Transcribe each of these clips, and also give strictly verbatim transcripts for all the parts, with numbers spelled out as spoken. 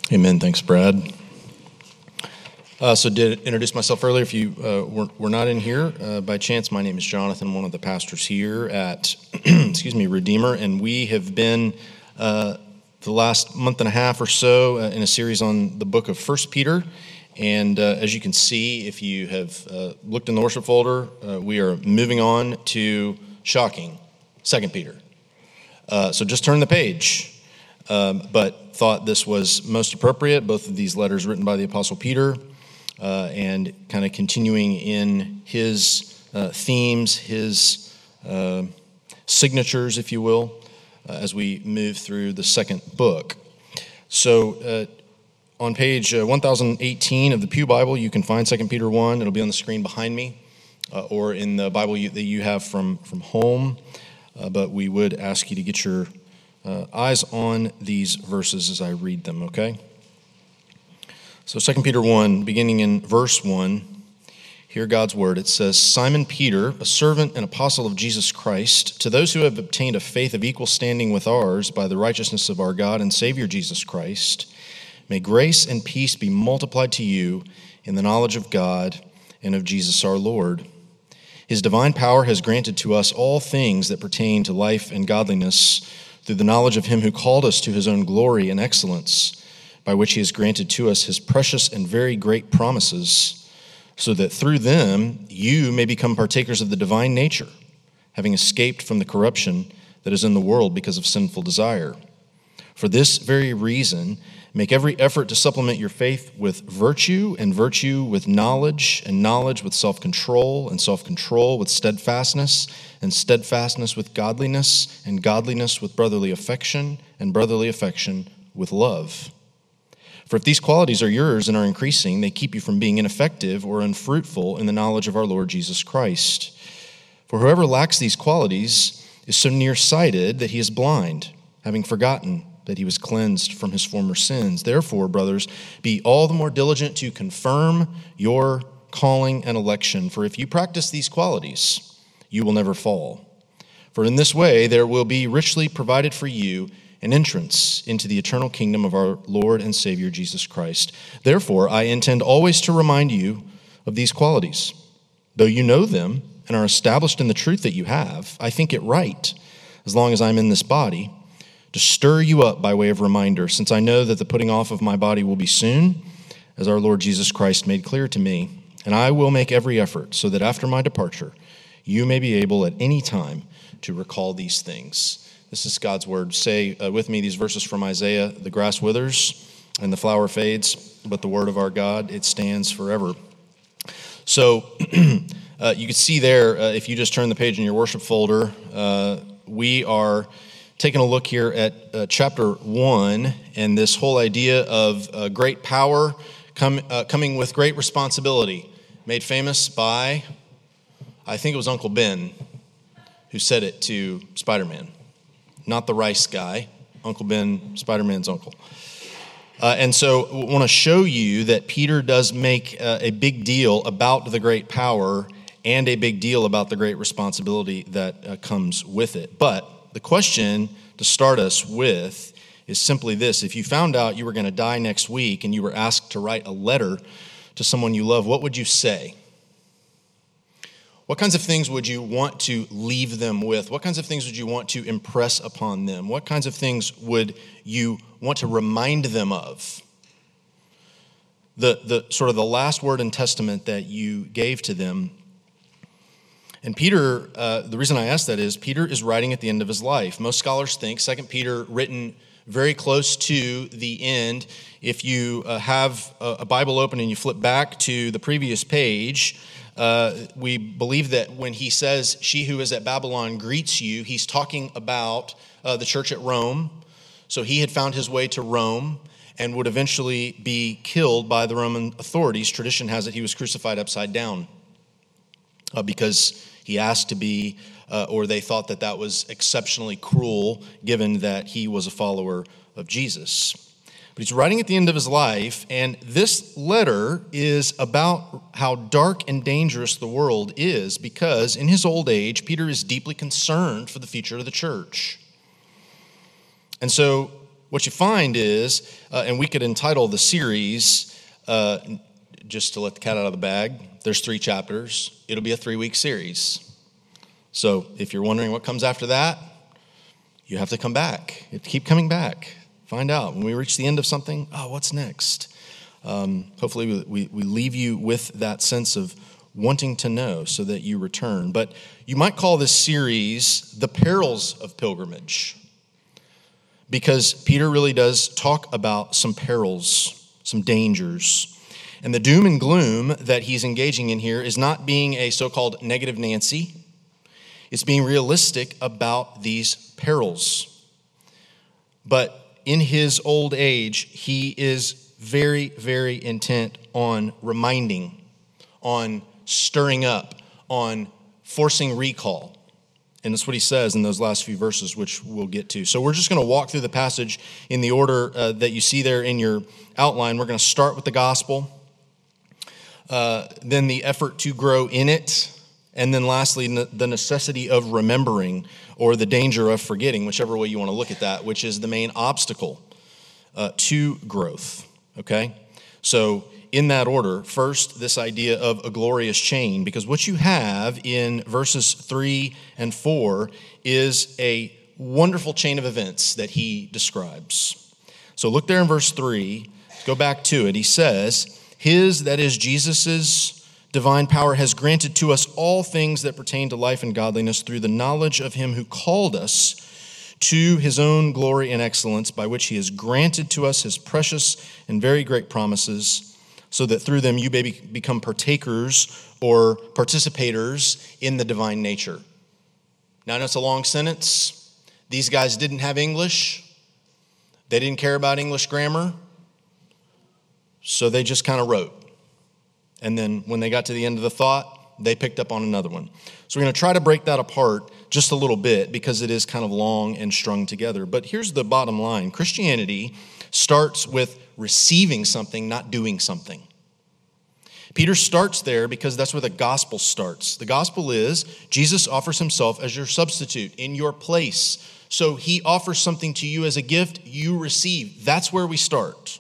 Amen. Thanks, Brad. Uh, so did introduce myself earlier. If you uh, were, were not in here uh, by chance, my name is Jonathan, I'm one of the pastors here at, excuse me, Redeemer, and we have been uh, the last month and a half or so uh, in a series on the book of First Peter. And uh, as you can see, if you have uh, looked in the worship folder, uh, we are moving on to, shocking, Second Peter. Uh, so just turn the page. Um, but thought this was most appropriate, both of these letters written by the Apostle Peter, uh, and kind of continuing in his uh, themes, his uh, signatures, if you will, uh, as we move through the second book. So uh, on page uh, one thousand eighteen of the Pew Bible, you can find Second Peter one. It'll be on the screen behind me, uh, or in the Bible you, that you have from, from home. Uh, but we would ask you to get your Uh, eyes on these verses as I read them, okay? So Second Peter one, beginning in verse one, hear God's word. It says, Simon Peter, a servant and apostle of Jesus Christ, to those who have obtained a faith of equal standing with ours by the righteousness of our God and Savior Jesus Christ, may grace and peace be multiplied to you in the knowledge of God and of Jesus our Lord. His divine power has granted to us all things that pertain to life and godliness, through the knowledge of him who called us to his own glory and excellence, by which he has granted to us his precious and very great promises, so that through them you may become partakers of the divine nature, having escaped from the corruption that is in the world because of sinful desire. For this very reason, make every effort to supplement your faith with virtue, and virtue with knowledge, and knowledge with self-control, and self-control with steadfastness, and steadfastness with godliness, and godliness with brotherly affection, and brotherly affection with love. For if these qualities are yours and are increasing, they keep you from being ineffective or unfruitful in the knowledge of our Lord Jesus Christ. For whoever lacks these qualities is so nearsighted that he is blind, having forgotten that he was cleansed from his former sins. Therefore, brothers, be all the more diligent to confirm your calling and election. For if you practice these qualities, you will never fall. For in this way there will be richly provided for you an entrance into the eternal kingdom of our Lord and Savior Jesus Christ. Therefore, I intend always to remind you of these qualities. Though you know them and are established in the truth that you have, I think it right, as long as I'm in this body, to stir you up by way of reminder, since I know that the putting off of my body will be soon, as our Lord Jesus Christ made clear to me, and I will make every effort so that after my departure, you may be able at any time to recall these things. This is God's word. Say uh, with me these verses from Isaiah, the grass withers and the flower fades, but the word of our God, it stands forever. So uh, you can see there, uh, if you just turn the page in your worship folder, uh, we are taking a look here at uh, chapter one, and this whole idea of uh, great power come, uh, coming with great responsibility, made famous by, I think it was Uncle Ben who said it to Spider-Man. Not the rice guy, Uncle Ben, Spider-Man's uncle. Uh, and so I want to show you that Peter does make uh, a big deal about the great power and a big deal about the great responsibility that uh, comes with it. But the question to start us with is simply this. If you found out you were going to die next week and you were asked to write a letter to someone you love, what would you say? What kinds of things would you want to leave them with? What kinds of things would you want to impress upon them? What kinds of things would you want to remind them of? The, the sort of the last word and testament that you gave to them. And Peter, uh, the reason I ask that is Peter is writing at the end of his life. Most scholars think Second Peter written very close to the end. If you uh, have a, a Bible open and you flip back to the previous page, uh, we believe that when he says, she who is at Babylon greets you, he's talking about uh, the church at Rome. So he had found his way to Rome and would eventually be killed by the Roman authorities. Tradition has it he was crucified upside down uh, because he asked to be, uh, or they thought that that was exceptionally cruel given that he was a follower of Jesus. But he's writing at the end of his life, and this letter is about how dark and dangerous the world is because in his old age, Peter is deeply concerned for the future of the church. And so what you find is, uh, and we could entitle the series, uh, just to let the cat out of the bag, there's three chapters. It'll be a three-week series. So if you're wondering what comes after that, you have to come back. You have to keep coming back. Find out. When we reach the end of something, oh, what's next? Um, hopefully we, we, we leave you with that sense of wanting to know so that you return. But you might call this series The Perils of Pilgrimage, because Peter really does talk about some perils, some dangers. And the doom and gloom that he's engaging in here is not being a so-called negative Nancy. It's being realistic about these perils. But in his old age, he is very, very intent on reminding, on stirring up, on forcing recall. And that's what he says in those last few verses, which we'll get to. So we're just going to walk through the passage in the order uh, that you see there in your outline. We're going to start with the gospel, uh, then the effort to grow in it, and then lastly, ne- the necessity of remembering, or the danger of forgetting, whichever way you want to look at that, which is the main obstacle uh, to growth, okay? So in that order, first, this idea of a glorious chain, because what you have in verses three and four is a wonderful chain of events that he describes. So look there in verse three, go back to it. He says, his, that is Jesus's divine power, has granted to us all things that pertain to life and godliness through the knowledge of him who called us to his own glory and excellence, by which he has granted to us his precious and very great promises, so that through them you may become partakers or participators in the divine nature. Now, I know it's a long sentence. These guys didn't have English. They didn't care about English grammar. So they just kind of wrote. And then when they got to the end of the thought, they picked up on another one. So we're going to try to break that apart just a little bit because it is kind of long and strung together. But here's the bottom line. Christianity starts with receiving something, not doing something. Peter starts there because that's where the gospel starts. The gospel is Jesus offers himself as your substitute in your place. So he offers something to you as a gift, you receive. That's where we start.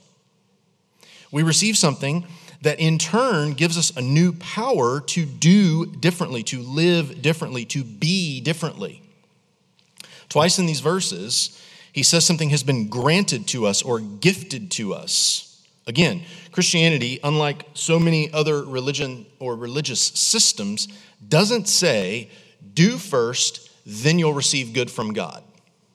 We receive something that in turn gives us a new power to do differently, to live differently, to be differently. Twice in these verses, he says something has been granted to us or gifted to us. Again, Christianity, unlike so many other religion or religious systems, doesn't say, do first, then you'll receive good from God.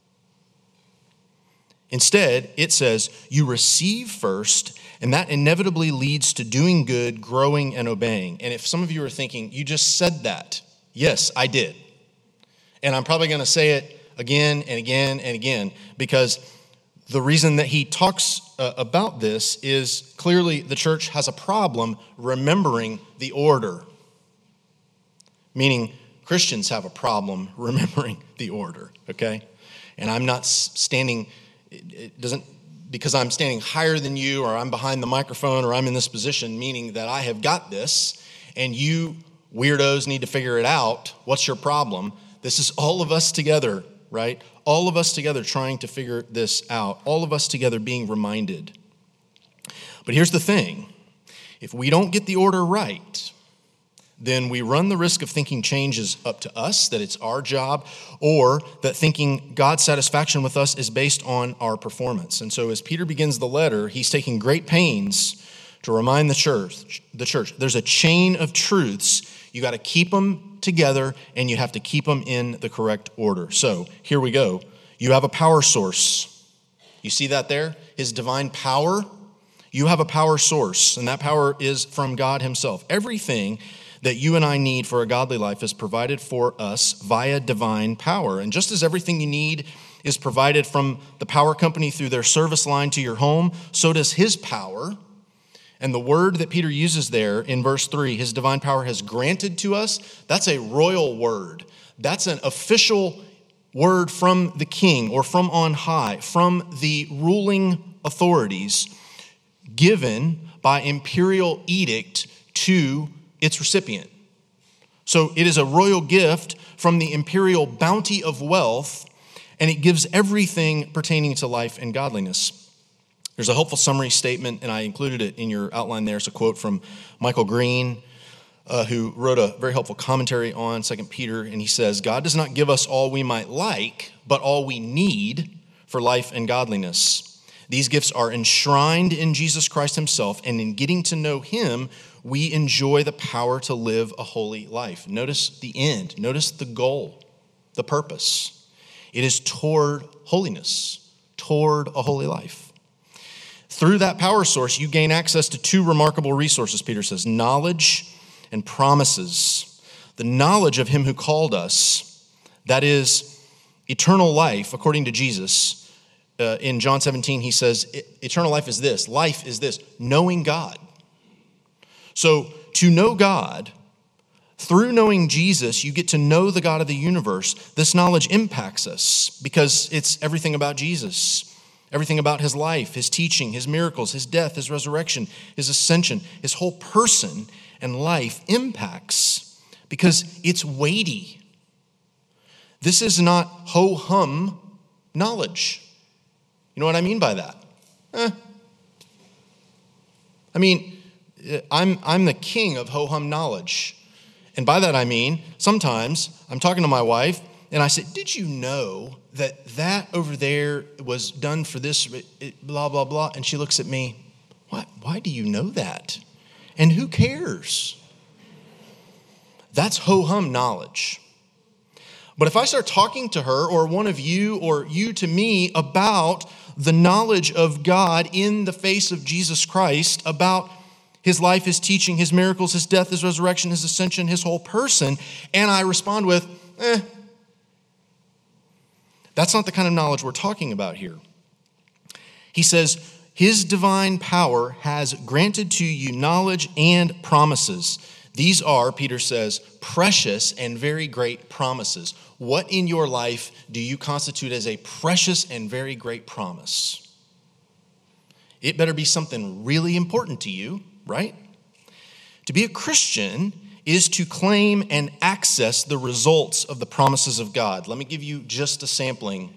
Instead, it says, you receive first, and that inevitably leads to doing good, growing, and obeying. And if some of you are thinking, you just said that. Yes, I did. And I'm probably going to say it again and again and again, because the reason that he talks uh, about this is clearly the church has a problem remembering the order. Meaning Christians have a problem remembering the order, okay? And I'm not standing, it doesn't, because I'm standing higher than you, or I'm behind the microphone, or I'm in this position, meaning that I have got this, and you weirdos need to figure it out. What's your problem? This is all of us together, right? All of us together trying to figure this out. All of us together being reminded. But here's the thing. If we don't get the order right, then we run the risk of thinking change is up to us, that it's our job, or that thinking God's satisfaction with us is based on our performance. And so as Peter begins the letter, he's taking great pains to remind the church, the church, there's a chain of truths. You got to keep them together, and you have to keep them in the correct order. So here we go. You have a power source. You see that there? His divine power. You have a power source, and that power is from God himself. Everything that you and I need for a godly life is provided for us via divine power. And just as everything you need is provided from the power company through their service line to your home, so does his power. And the word that Peter uses there in verse three, his divine power has granted to us, that's a royal word. That's an official word from the king or from on high, from the ruling authorities, given by imperial edict to its recipient. So it is a royal gift from the imperial bounty of wealth, and it gives everything pertaining to life and godliness. There's a helpful summary statement, and I included it in your outline there. It's a quote from Michael Green, uh, who wrote a very helpful commentary on Second Peter, and he says, God does not give us all we might like, but all we need for life and godliness. These gifts are enshrined in Jesus Christ himself, and in getting to know him, we enjoy the power to live a holy life. Notice the end. Notice the goal, the purpose. It is toward holiness, toward a holy life. Through that power source, you gain access to two remarkable resources, Peter says, knowledge and promises. The knowledge of him who called us, that is eternal life, according to Jesus. Uh, in John seventeen, he says, eternal life is this, life is this, knowing God. So to know God, through knowing Jesus, you get to know the God of the universe. This knowledge impacts us because it's everything about Jesus, everything about his life, his teaching, his miracles, his death, his resurrection, his ascension, his whole person and life impacts because it's weighty. This is not ho-hum knowledge. You know what I mean by that? Eh. I mean, I'm, I'm the king of ho-hum knowledge. And by that I mean, sometimes I'm talking to my wife and I say, did you know that that over there was done for this, blah, blah, blah? And she looks at me, what? Why do you know that? And who cares? That's ho-hum knowledge. But if I start talking to her or one of you or you to me about the knowledge of God in the face of Jesus Christ, about his life, his teaching, his miracles, his death, his resurrection, his ascension, his whole person, and I respond with, eh, that's not the kind of knowledge we're talking about here. He says, his divine power has granted to you knowledge and promises. These are, Peter says, precious and very great promises. What in your life do you constitute as a precious and very great promise? It better be something really important to you, right? To be a Christian is to claim and access the results of the promises of God. Let me give you just a sampling.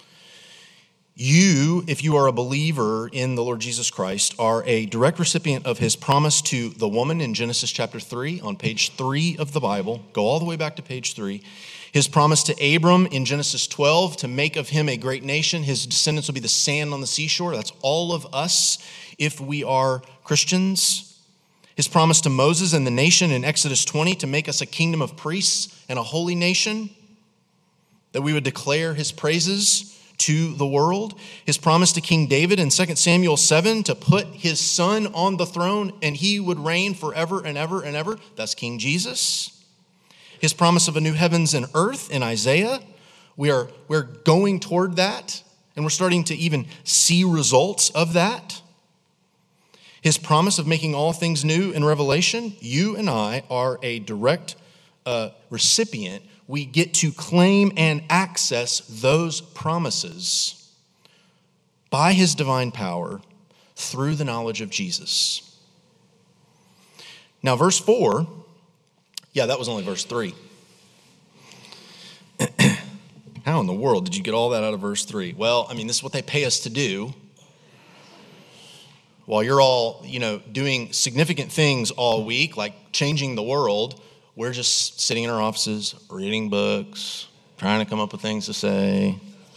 You, if you are a believer in the Lord Jesus Christ, are a direct recipient of his promise to the woman in Genesis chapter three, on page three of the Bible. Go all the way back to page three. His promise to Abram in Genesis twelve to make of him a great nation. His descendants will be the sand on the seashore. That's all of us if we are Christians. His promise to Moses and the nation in Exodus twenty to make us a kingdom of priests and a holy nation, that we would declare his praises to the world. His promise to King David in Second Samuel seven to put his son on the throne and he would reign forever and ever and ever. That's King Jesus. His promise of a new heavens and earth in Isaiah. We are, we're going toward that, and we're starting to even see results of that. His promise of making all things new in Revelation. You and I are a direct uh, recipient. We get to claim and access those promises by his divine power through the knowledge of Jesus. Now, verse four, yeah, that was only verse three. How in the world did you get all that out of verse three? Well, I mean, this is what they pay us to do. While you're all, you know, doing significant things all week, like changing the world, we're just sitting in our offices, reading books, trying to come up with things to say.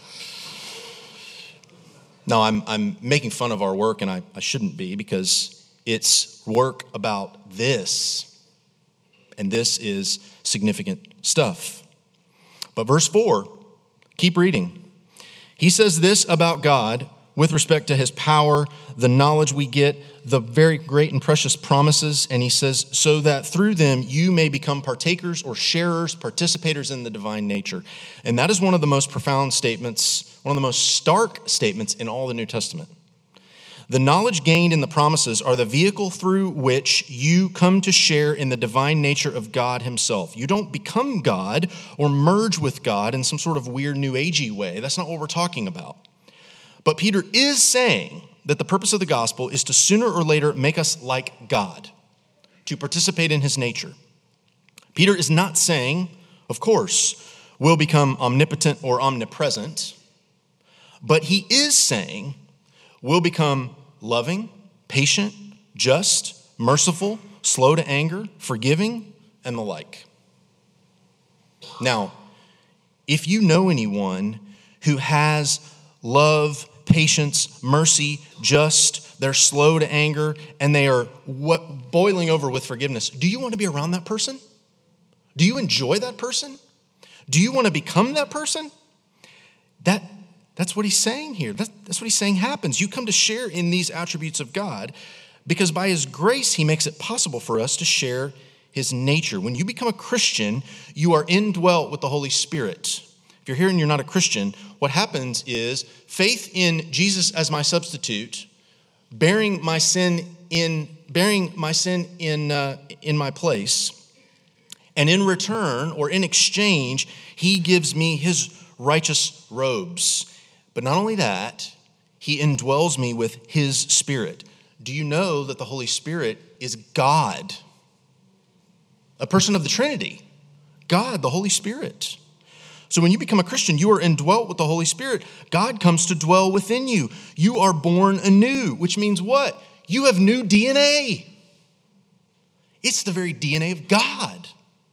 No, I'm I'm making fun of our work, and I, I shouldn't be, because it's work about this. And this is significant stuff. But verse four, keep reading. He says this about God with respect to his power, the knowledge we get, the very great and precious promises. And he says, so that through them you may become partakers or sharers, participators in the divine nature. And that is one of the most profound statements, one of the most stark statements in all the New Testament. The knowledge gained in the promises are the vehicle through which you come to share in the divine nature of God himself. You don't become God or merge with God in some sort of weird new agey way. That's not what we're talking about. But Peter is saying that the purpose of the gospel is to sooner or later make us like God, to participate in his nature. Peter is not saying, of course, we'll become omnipotent or omnipresent. But he is saying we'll become loving, patient, just, merciful, slow to anger, forgiving, and the like. Now, if you know anyone who has love, patience, mercy, just, they're slow to anger, and they are what, boiling over with forgiveness, do you want to be around that person? Do you enjoy that person? Do you want to become that person? That, that's what he's saying here. That's, that's what he's saying happens. You come to share in these attributes of God because by his grace, he makes it possible for us to share his nature. When you become a Christian, you are indwelt with the Holy Spirit. If you're here and you're not a Christian, what happens is faith in Jesus as my substitute, bearing my sin in bearing my sin in uh, in my place, and in return or in exchange, he gives me his righteous robes. But not only that, he indwells me with his Spirit. Do you know that the Holy Spirit is God? A person of the Trinity. God, the Holy Spirit. So when you become a Christian, you are indwelt with the Holy Spirit. God comes to dwell within you. You are born anew, which means what? You have new D N A. It's the very D N A of God.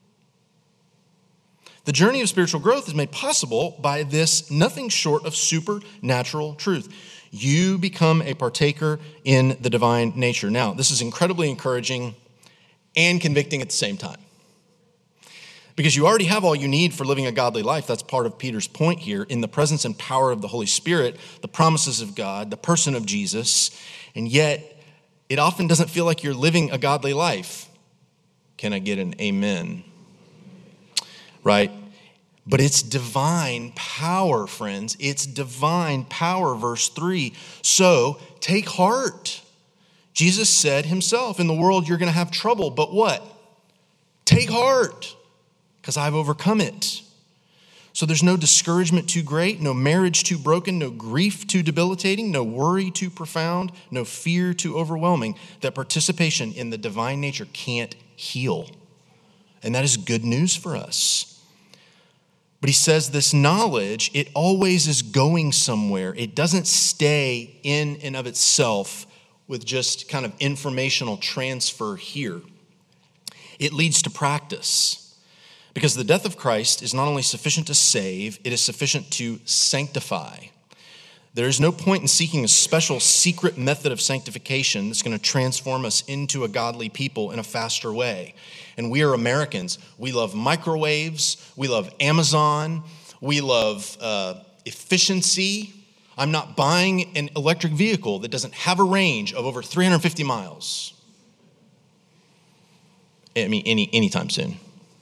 The journey of spiritual growth is made possible by this nothing short of supernatural truth. You become a partaker in the divine nature. Now, this is incredibly encouraging and convicting at the same time. Because you already have all you need for living a godly life. That's part of Peter's point here. In the presence and power of the Holy Spirit, the promises of God, the person of Jesus, and yet it often doesn't feel like you're living a godly life. Can I get an amen? Right? But it's divine power, friends. It's divine power, verse three. So take heart. Jesus said himself, in the world you're going to have trouble, but what? Take heart, because I've overcome it. So there's no discouragement too great, no marriage too broken, no grief too debilitating, no worry too profound, no fear too overwhelming, that participation in the divine nature can't heal. And that is good news for us. But he says this knowledge, it always is going somewhere. It doesn't stay in and of itself with just kind of informational transfer here. It leads to practice. Because the death of Christ is not only sufficient to save, it is sufficient to sanctify. There is no point in seeking a special secret method of sanctification that's going to transform us into a godly people in a faster way. And we are Americans. We love microwaves. We love Amazon. We love uh, efficiency. I'm not buying an electric vehicle that doesn't have a range of over three hundred fifty miles. I mean, any anytime soon.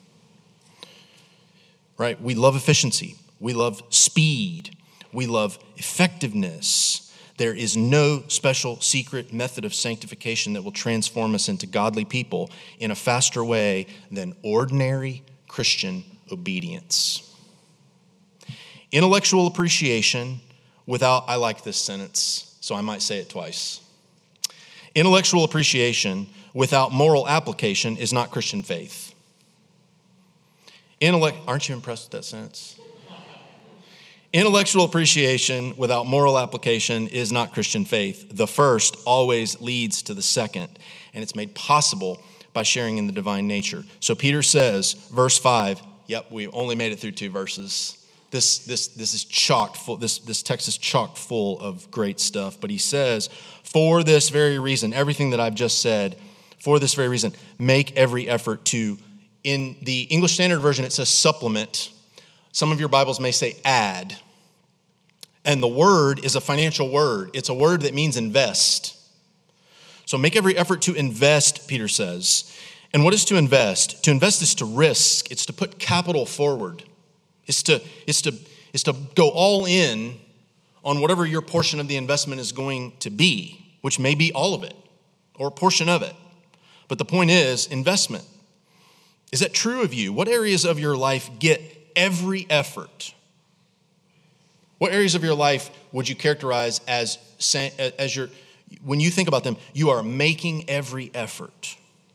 Right? We love efficiency. We love speed. We love effectiveness. There is no special secret method of sanctification that will transform us into godly people in a faster way than ordinary Christian obedience. Intellectual appreciation without, I like this sentence, so I might say it twice. Intellectual appreciation without moral application is not Christian faith. Intellect, aren't you impressed with that sentence? Intellectual appreciation without moral application is not Christian faith. The first always leads to the second, and it's made possible by sharing in the divine nature. So Peter says, verse five, yep, we only made it through two verses. This, this, this is chocked full, this, this text is chocked full of great stuff, but he says, for this very reason, everything that I've just said, for this very reason, make every effort to, in the English Standard Version, it says supplement. Some of your Bibles may say add. And the word is a financial word. It's a word that means invest. So make every effort to invest, Peter says. And what is to invest? To invest is to risk. It's to put capital forward. It's to, it's to, it's to go all in on whatever your portion of the investment is going to be, which may be all of it or a portion of it. But the point is investment. Is that true of you? What areas of your life get every effort? What areas of your life would you characterize as, as your, when you think about them, you are making every effort?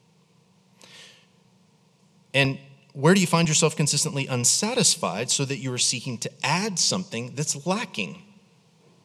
And where do you find yourself consistently unsatisfied so that you are seeking to add something that's lacking?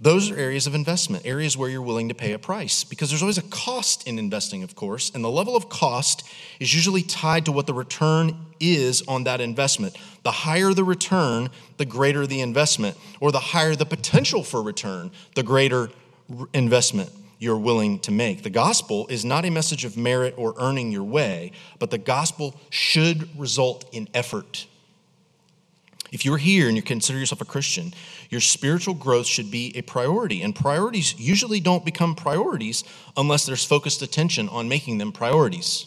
Those are areas of investment, areas where you're willing to pay a price, because there's always a cost in investing, of course, and the level of cost is usually tied to what the return is on that investment. The higher the return, the greater the investment, or the higher the potential for return, the greater investment you're willing to make. The gospel is not a message of merit or earning your way, but the gospel should result in effort. If you're here and you consider yourself a Christian, your spiritual growth should be a priority. And priorities usually don't become priorities unless there's focused attention on making them priorities.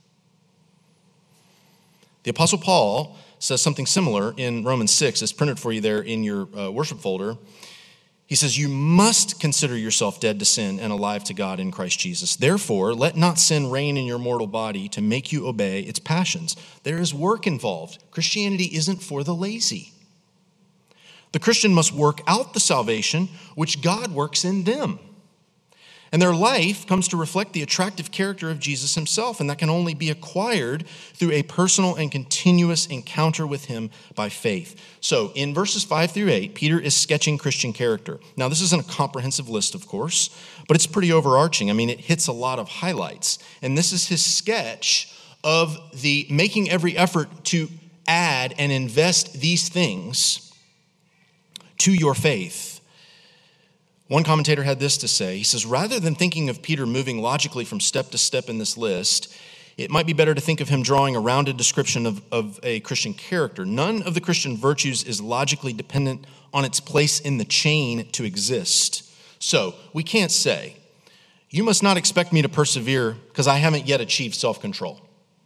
The Apostle Paul says something similar in Romans six. It's printed for you there in your uh, worship folder. He says, you must consider yourself dead to sin and alive to God in Christ Jesus. Therefore, let not sin reign in your mortal body to make you obey its passions. There is work involved. Christianity isn't for the lazy. The Christian must work out the salvation which God works in them. And their life comes to reflect the attractive character of Jesus himself, and that can only be acquired through a personal and continuous encounter with him by faith. So in verses five through eight, Peter is sketching Christian character. Now, this isn't a comprehensive list, of course, but it's pretty overarching. I mean, it hits a lot of highlights. And this is his sketch of the making every effort to add and invest these things to your faith. One commentator had this to say. He says, rather than thinking of Peter moving logically from step to step in this list, it might be better to think of him drawing a rounded description of, of a Christian character. None of the Christian virtues is logically dependent on its place in the chain to exist. So we can't say, you must not expect me to persevere because I haven't yet achieved self-control.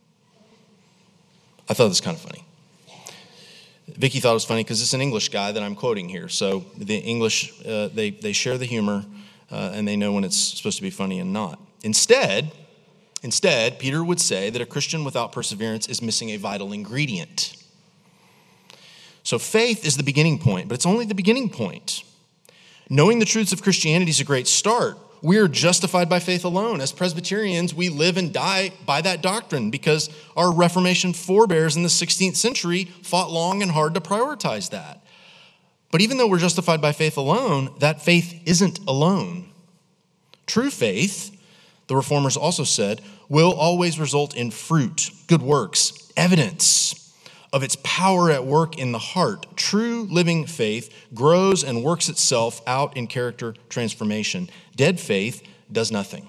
I thought it was kind of funny. Vicky thought it was funny because it's an English guy that I'm quoting here. So the English, uh, they, they share the humor uh, and they know when it's supposed to be funny and not. Instead, instead, Peter would say that a Christian without perseverance is missing a vital ingredient. So faith is the beginning point, but it's only the beginning point. Knowing the truths of Christianity is a great start. We are justified by faith alone. As Presbyterians, we live and die by that doctrine because our Reformation forebears in the sixteenth century fought long and hard to prioritize that. But even though we're justified by faith alone, that faith isn't alone. True faith, the Reformers also said, will always result in fruit, good works, evidence of its power at work in the heart. True living faith grows and works itself out in character transformation. Dead faith does nothing.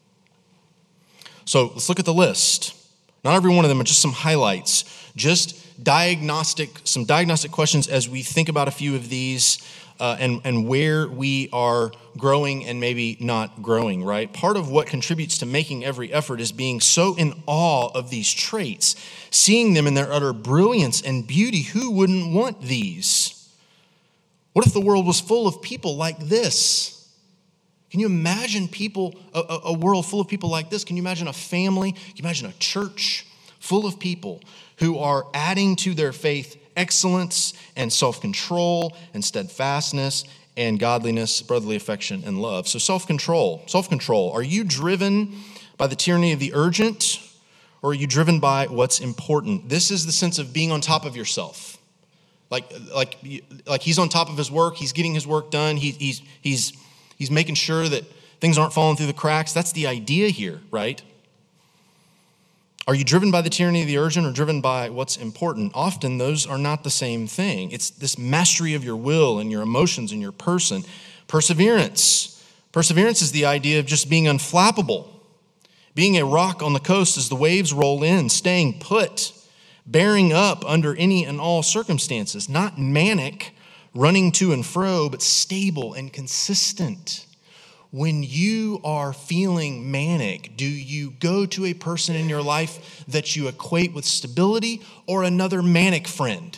So let's look at the list. Not every one of them are just some highlights, just diagnostic, some diagnostic questions as we think about a few of these uh, and, and where we are growing and maybe not growing, right? Part of what contributes to making every effort is being so in awe of these traits, seeing them in their utter brilliance and beauty. Who wouldn't want these? What if the world was full of people like this? Can you imagine people, a, a world full of people like this? Can you imagine a family? Can you imagine a church full of people who are adding to their faith excellence and self-control and steadfastness and godliness, brotherly affection, and love? So self-control, self-control. Are you driven by the tyranny of the urgent, or are you driven by what's important? This is the sense of being on top of yourself. Like, like, like he's on top of his work. He's getting his work done. He, he's, he's, he's making sure that things aren't falling through the cracks. That's the idea here, right? Are you driven by the tyranny of the urgent or driven by what's important? Often those are not the same thing. It's this mastery of your will and your emotions and your person. Perseverance. Perseverance is the idea of just being unflappable. Being a rock on the coast as the waves roll in, staying put, bearing up under any and all circumstances. Not manic, running to and fro, but stable and consistent. When you are feeling manic, do you go to a person in your life that you equate with stability or another manic friend?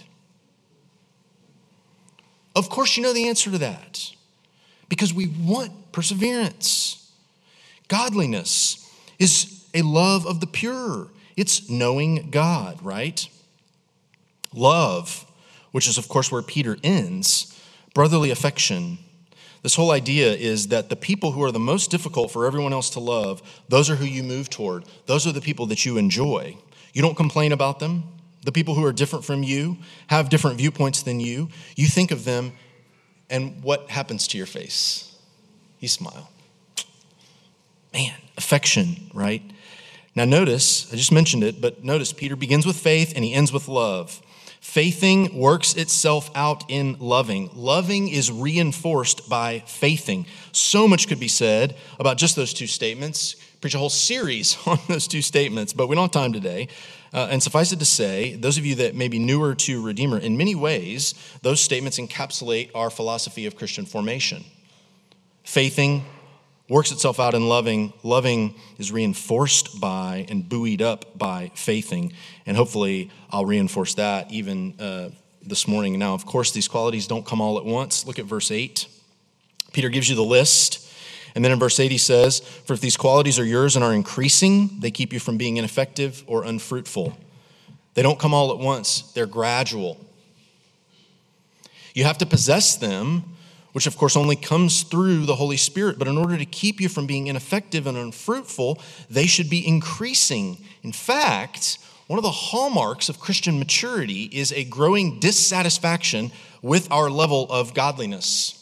Of course, you know the answer to that because we want perseverance. Godliness is a love of the pure. It's knowing God, right? Love, which is, of course, where Peter ends, brotherly affection. This whole idea is that the people who are the most difficult for everyone else to love, those are who you move toward. Those are the people that you enjoy. You don't complain about them. The people who are different from you, have different viewpoints than you, you think of them And what happens to your face? You smile. Man, affection, right? Now notice, I just mentioned it, but notice Peter begins with faith and he ends with love. Faithing works itself out in loving. Loving is reinforced by faithing. So much could be said about just those two statements. Preach a whole series on those two statements, but we don't have time today. Uh, and suffice it to say, those of you that may be newer to Redeemer, in many ways, those statements encapsulate our philosophy of Christian formation. Faithing works itself out in loving. Loving is reinforced by and buoyed up by faithing. And hopefully I'll reinforce that even uh, this morning. Now, of course, these qualities don't come all at once. Look at verse eight. Peter gives you the list. And then in verse eight he says, for if these qualities are yours and are increasing, they keep you from being ineffective or unfruitful. They don't come all at once. They're gradual. You have to possess them, which of course only comes through the Holy Spirit. But in order to keep you from being ineffective and unfruitful, they should be increasing. In fact, one of the hallmarks of Christian maturity is a growing dissatisfaction with our level of godliness.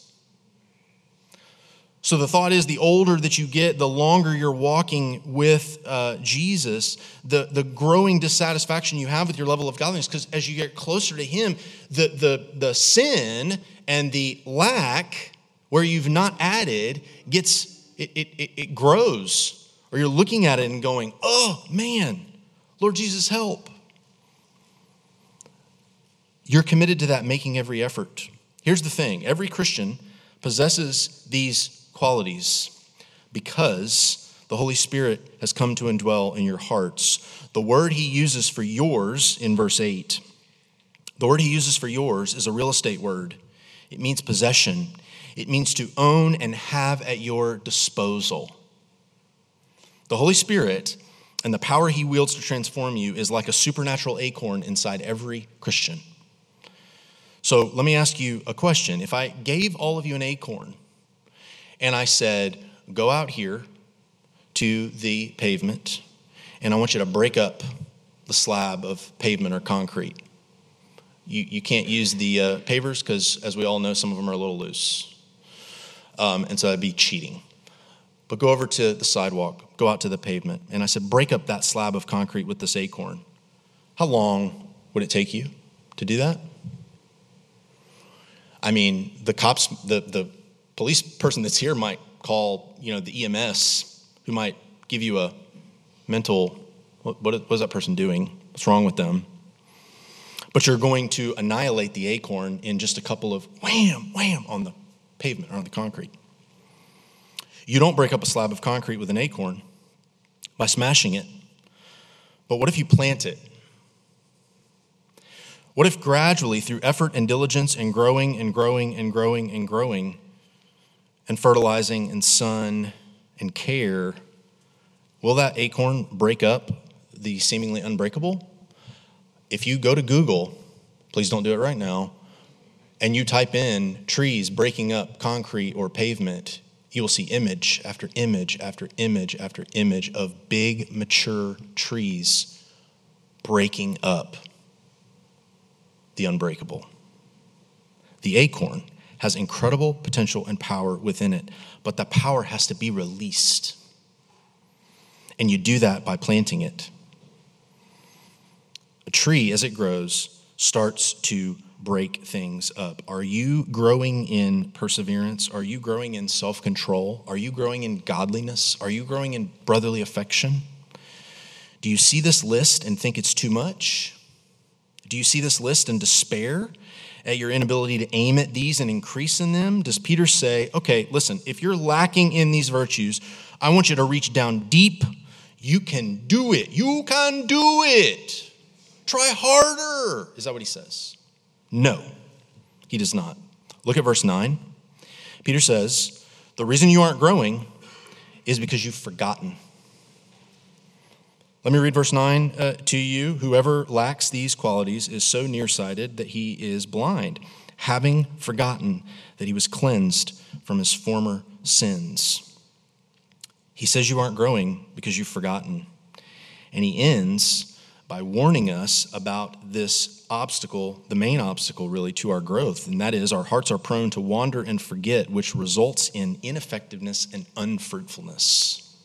So the thought is the older that you get, the longer you're walking with uh, Jesus, the, the growing dissatisfaction you have with your level of godliness, because as you get closer to him, the, the, the sin and the lack where you've not added gets, it, it, it grows. Or you're looking at it and going, oh man, Lord Jesus, help. You're committed to that, making every effort. Here's the thing, every Christian possesses these qualities because the Holy Spirit has come to indwell in your hearts. The word he uses for yours in verse eight, the word he uses for yours is a real estate word. It means possession. It means to own and have at your disposal. The Holy Spirit and the power he wields to transform you is like a supernatural acorn inside every Christian. So let me ask you a question. If I gave all of you an acorn, and I said, go out here to the pavement, and I want you to break up the slab of pavement or concrete. You, you can't use the uh, pavers because, as we all know, some of them are a little loose. Um, and so that'd be cheating. But go over to the sidewalk, go out to the pavement, and I said, break up that slab of concrete with this acorn. How long would it take you to do that? I mean, the cops, the the police person that's here might call, you know, the E M S, who might give you a mental, what, what is that person doing? What's wrong with them? But you're going to annihilate the acorn in just a couple of wham, wham on the pavement or on the concrete. You don't break up a slab of concrete with an acorn by smashing it. But what if you plant it? What if gradually, through effort and diligence and growing and growing and growing and growing, and fertilizing and sun and care, will that acorn break up the seemingly unbreakable? If you go to Google, please don't do it right now, and you type in trees breaking up concrete or pavement, you will see image after image after image after image of big, mature trees breaking up the unbreakable. The acorn has incredible potential and power within it, but the power has to be released. And you do that by planting it. A tree, as it grows, starts to break things up. Are you growing in perseverance? Are you growing in self-control? Are you growing in godliness? Are you growing in brotherly affection? Do you see this list and think it's too much? Do you see this list and despair at your inability to aim at these and increase in them? Does Peter say, okay, listen, if you're lacking in these virtues, I want you to reach down deep. You can do it. You can do it. Try harder. Is that what he says? No, he does not. Look at verse nine. Peter says, the reason you aren't growing is because you've forgotten. Let me read verse nine uh, to you. Whoever lacks these qualities is so nearsighted that he is blind, having forgotten that he was cleansed from his former sins. He says you aren't growing because you've forgotten. And he ends by warning us about this obstacle, the main obstacle really to our growth, and that is our hearts are prone to wander and forget, which results in ineffectiveness and unfruitfulness.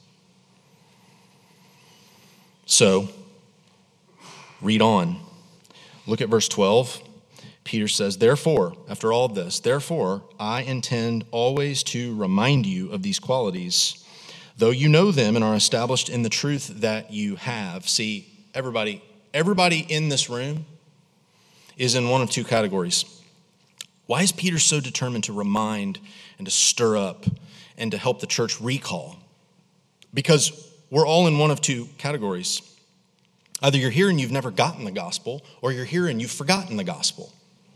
So, read on. Look at verse twelve. Peter says, therefore, after all this, therefore, I intend always to remind you of these qualities, though you know them and are established in the truth that you have. See, everybody, everybody in this room is in one of two categories. Why is Peter so determined to remind and to stir up and to help the church recall? Because we're all in one of two categories. Either you're here and you've never gotten the gospel, or you're here and you've forgotten the gospel.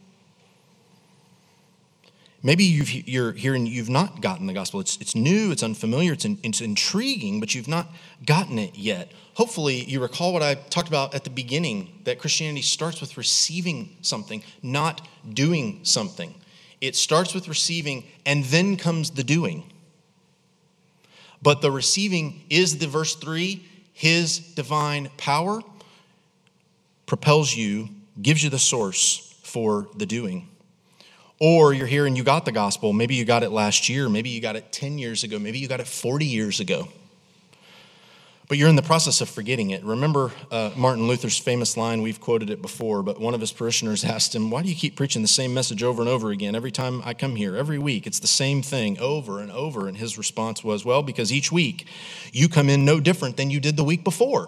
Maybe you've, you're here and you've not gotten the gospel. It's, it's new, it's unfamiliar, it's, in, it's intriguing, but you've not gotten it yet. Hopefully you recall what I talked about at the beginning, that Christianity starts with receiving something, not doing something. It starts with receiving and then comes the doing. But the receiving is the verse three, his divine power propels you, gives you the source for the doing. Or you're here and you got the gospel. Maybe you got it last year. Maybe you got it ten years ago. Maybe you got it forty years ago. But you're in the process of forgetting it. Remember uh, Martin Luther's famous line, we've quoted it before, but one of his parishioners asked him, why do you keep preaching the same message over and over again every time I come here? Every week, it's the same thing over and over. And his response was, well, because each week you come in no different than you did the week before.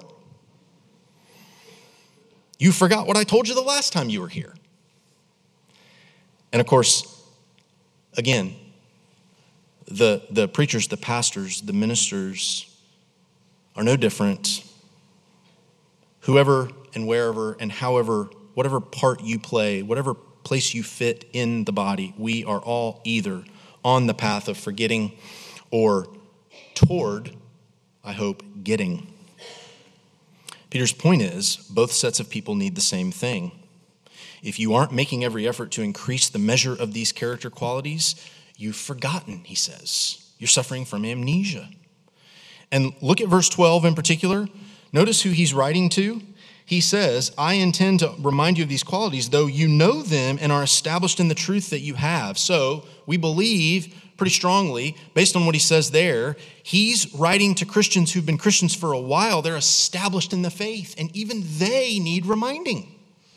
You forgot what I told you the last time you were here. And of course, again, the, the preachers, the pastors, the ministers are no different. Whoever and wherever and however, whatever part you play, whatever place you fit in the body, we are all either on the path of forgetting or toward, I hope, getting. Peter's point is, both sets of people need the same thing. If you aren't making every effort to increase the measure of these character qualities, you've forgotten, he says. You're suffering from amnesia. And look at verse twelve in particular. Notice who he's writing to. He says, I intend to remind you of these qualities, though you know them and are established in the truth that you have. So we believe pretty strongly, based on what he says there, he's writing to Christians who've been Christians for a while. They're established in the faith, and even they need reminding.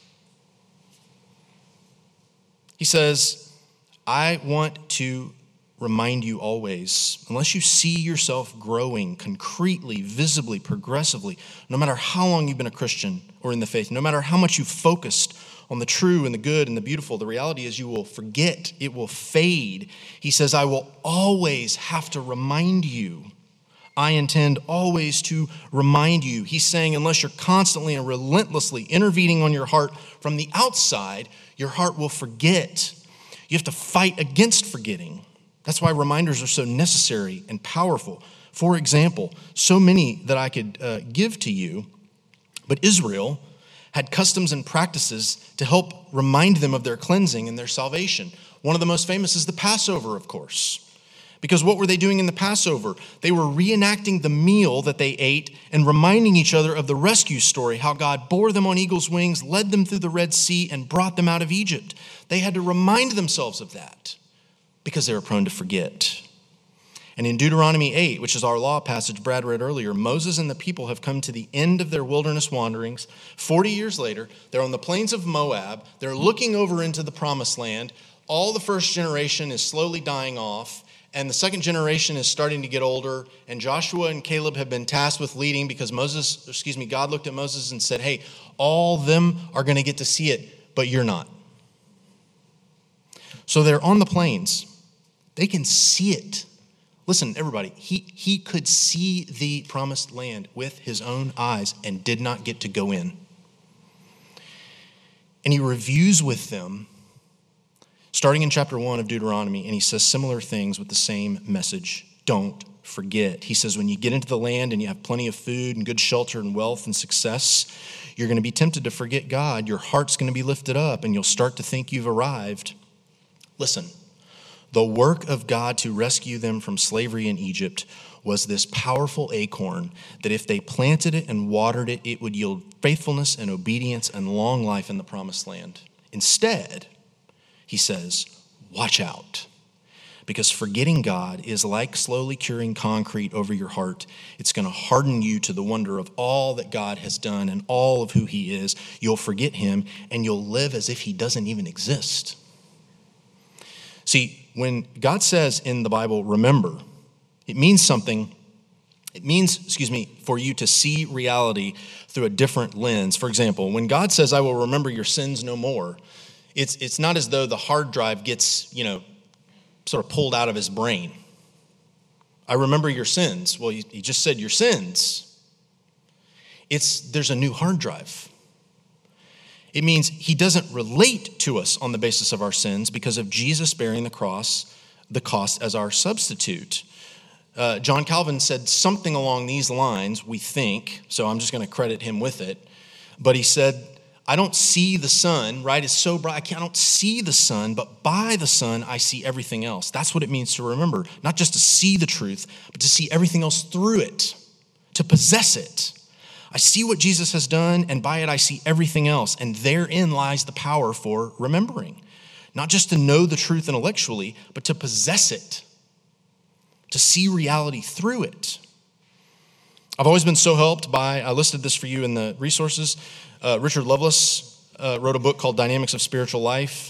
He says, I want to remind you always, unless you see yourself growing concretely, visibly, progressively, no matter how long you've been a Christian or in the faith, no matter how much you've focused on the true and the good and the beautiful, the reality is you will forget, it will fade. He says, I will always have to remind you. I intend always to remind you. He's saying, unless you're constantly and relentlessly intervening on your heart from the outside, your heart will forget. You have to fight against forgetting. That's why reminders are so necessary and powerful. For example, so many that I could uh, give to you, but Israel had customs and practices to help remind them of their cleansing and their salvation. One of the most famous is the Passover, of course. Because what were they doing in the Passover? They were reenacting the meal that they ate and reminding each other of the rescue story, how God bore them on eagle's wings, led them through the Red Sea, and brought them out of Egypt. They had to remind themselves of that because they were prone to forget. And in Deuteronomy eight, which is our law passage Brad read earlier, Moses and the people have come to the end of their wilderness wanderings. forty years later, they're on the plains of Moab. They're looking over into the promised land. All the first generation is slowly dying off. And the second generation is starting to get older, and Joshua and Caleb have been tasked with leading because Moses, excuse me, God looked at Moses and said, hey, all them are going to get to see it, but you're not. So they're on the plains. They can see it. Listen, everybody, he, he could see the promised land with his own eyes and did not get to go in. And he reviews with them starting in chapter one of Deuteronomy, and he says similar things with the same message. Don't forget. He says when you get into the land and you have plenty of food and good shelter and wealth and success, you're going to be tempted to forget God. Your heart's going to be lifted up, and you'll start to think you've arrived. Listen, The work of God to rescue them from slavery in Egypt was this powerful acorn that if they planted it and watered it, it would yield faithfulness and obedience and long life in the promised land. Instead, he says, watch out, because forgetting God is like slowly curing concrete over your heart. It's going to harden you to the wonder of all that God has done and all of who he is. You'll forget him, and you'll live as if he doesn't even exist. See, when God says in the Bible, remember, it means something. It means, excuse me, for you to see reality through a different lens. For example, when God says, I will remember your sins no more, it's it's not as though the hard drive gets, you know, sort of pulled out of his brain. I remember your sins. Well, he just said your sins. It's there's a new hard drive. It means he doesn't relate to us on the basis of our sins because of Jesus bearing the cross, the cost as our substitute. Uh, John Calvin said something along these lines, we think, so I'm just going to credit him with it. But he said, I don't see the sun, right? It's so bright. I, can't, I don't see the sun, but by the sun, I see everything else. That's what it means to remember. Not just to see the truth, but to see everything else through it, to possess it. I see what Jesus has done, and by it, I see everything else. And therein lies the power for remembering. Not just to know the truth intellectually, but to possess it, to see reality through it. I've always been so helped by, I listed this for you in the resources, Uh, Richard Lovelace uh, wrote a book called Dynamics of Spiritual Life.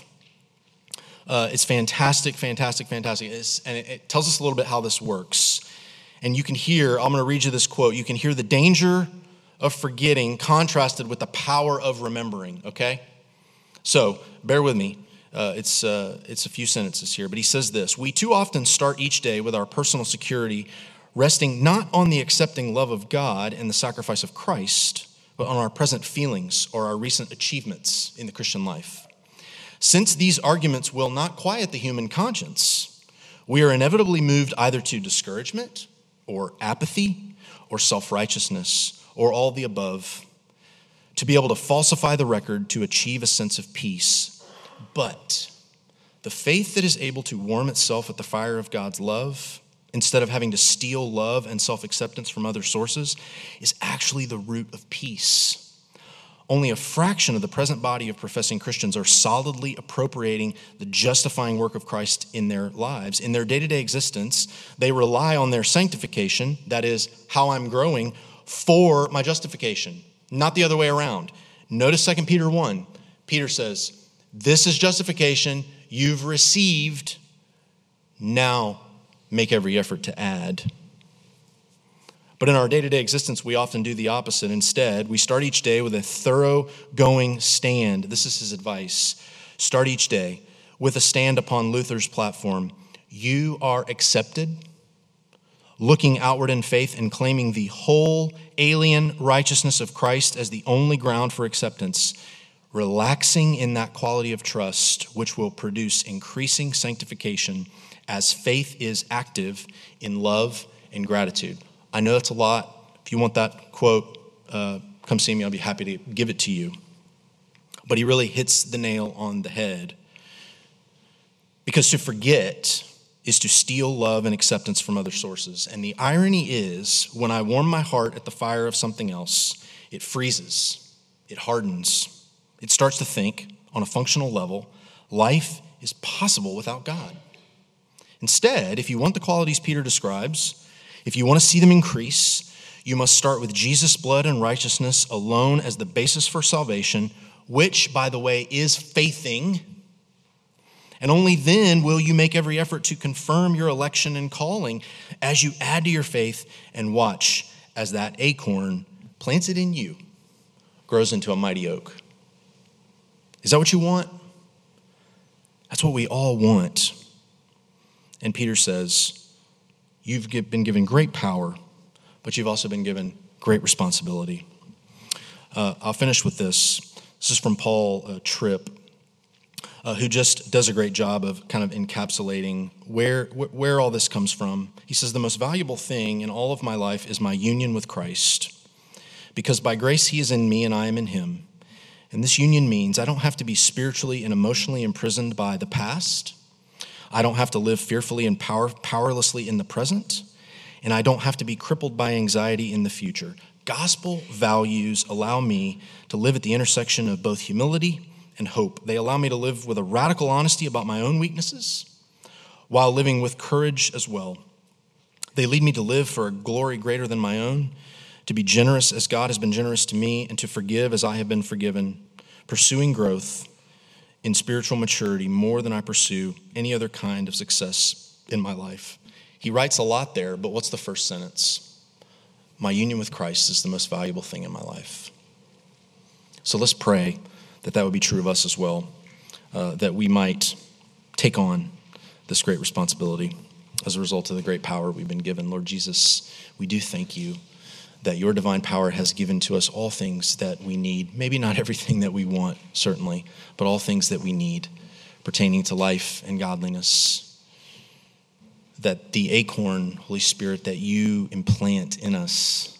Uh, it's fantastic, fantastic, fantastic. It's, and it, it tells us a little bit how this works. And you can hear, I'm going to read you this quote. You can hear the danger of forgetting contrasted with the power of remembering, okay? So bear with me. Uh, it's, uh, it's a few sentences here. But he says this: we too often start each day with our personal security resting not on the accepting love of God and the sacrifice of Christ, but on our present feelings or our recent achievements in the Christian life. Since these arguments will not quiet the human conscience, we are inevitably moved either to discouragement or apathy or self-righteousness or all the above, to be able to falsify the record to achieve a sense of peace. But the faith that is able to warm itself at the fire of God's love, instead of having to steal love and self-acceptance from other sources, is actually the root of peace. Only a fraction of the present body of professing Christians are solidly appropriating the justifying work of Christ in their lives. In their day-to-day existence, they rely on their sanctification, that is, how I'm growing, for my justification, not the other way around. Notice Second Peter one. Peter says, this is justification, you've received, now make every effort to add. But in our day-to-day existence, we often do the opposite. Instead, we start each day with a thoroughgoing stand. This is his advice. Start each day with a stand upon Luther's platform. You are accepted, looking outward in faith and claiming the whole alien righteousness of Christ as the only ground for acceptance, relaxing in that quality of trust, which will produce increasing sanctification as faith is active in love and gratitude. I know that's a lot. If you want that quote, uh, come see me. I'll be happy to give it to you. But he really hits the nail on the head. Because to forget is to steal love and acceptance from other sources. And the irony is, when I warm my heart at the fire of something else, it freezes, it hardens. It starts to think on a functional level, life is possible without God. Instead, if you want the qualities Peter describes, if you want to see them increase, you must start with Jesus' blood and righteousness alone as the basis for salvation, which, by the way, is faithing. And only then will you make every effort to confirm your election and calling as you add to your faith and watch as that acorn planted in you grows into a mighty oak. Is that what you want? That's what we all want. And Peter says, you've been given great power, but you've also been given great responsibility. Uh, I'll finish with this. This is from Paul uh, Tripp, uh, who just does a great job of kind of encapsulating where, wh- where all this comes from. He says, the most valuable thing in all of my life is my union with Christ, because by grace he is in me and I am in him. And this union means I don't have to be spiritually and emotionally imprisoned by the past. I don't have to live fearfully and power, powerlessly in the present, and I don't have to be crippled by anxiety in the future. Gospel values allow me to live at the intersection of both humility and hope. They allow me to live with a radical honesty about my own weaknesses while living with courage as well. They lead me to live for a glory greater than my own, to be generous as God has been generous to me, and to forgive as I have been forgiven, pursuing growth in spiritual maturity more than I pursue any other kind of success in my life. He writes a lot there, but what's the first sentence? My union with Christ is the most valuable thing in my life. So let's pray that that would be true of us as well, uh, that we might take on this great responsibility as a result of the great power we've been given. Lord Jesus, we do thank you that your divine power has given to us all things that we need. Maybe not everything that we want, certainly, but all things that we need pertaining to life and godliness. That the acorn, Holy Spirit, that you implant in us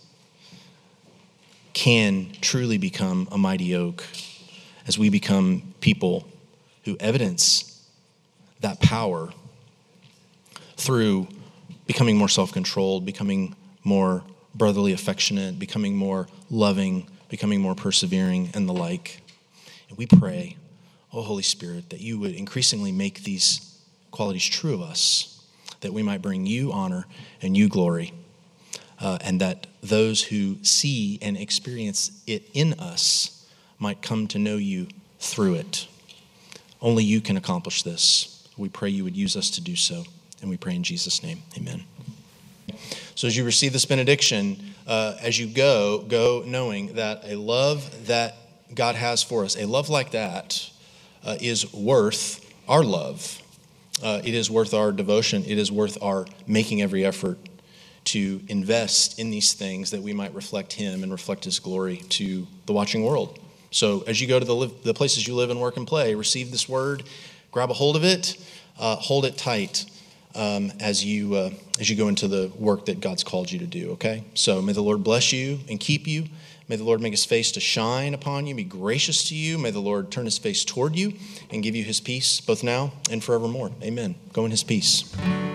can truly become a mighty oak as we become people who evidence that power through becoming more self-controlled, becoming more brotherly affectionate, becoming more loving, becoming more persevering, and the like. And we pray, oh Holy Spirit, that you would increasingly make these qualities true of us, that we might bring you honor and you glory, uh, and that those who see and experience it in us might come to know you through it. Only you can accomplish this. We pray you would use us to do so, and we pray in Jesus' name, amen. So as you receive this benediction, uh, as you go, go knowing that a love that God has for us, a love like that uh, is worth our love. Uh, it is worth our devotion. It is worth our making every effort to invest in these things that we might reflect him and reflect his glory to the watching world. So as you go to the, live, the places you live and work and play, receive this word, grab a hold of it, uh, hold it tight. Um, as you uh, as you go into the work that God's called you to do, okay? So may the Lord bless you and keep you. May the Lord make his face to shine upon you, be gracious to you. May the Lord turn his face toward you and give you his peace, both now and forevermore. Amen. Go in his peace.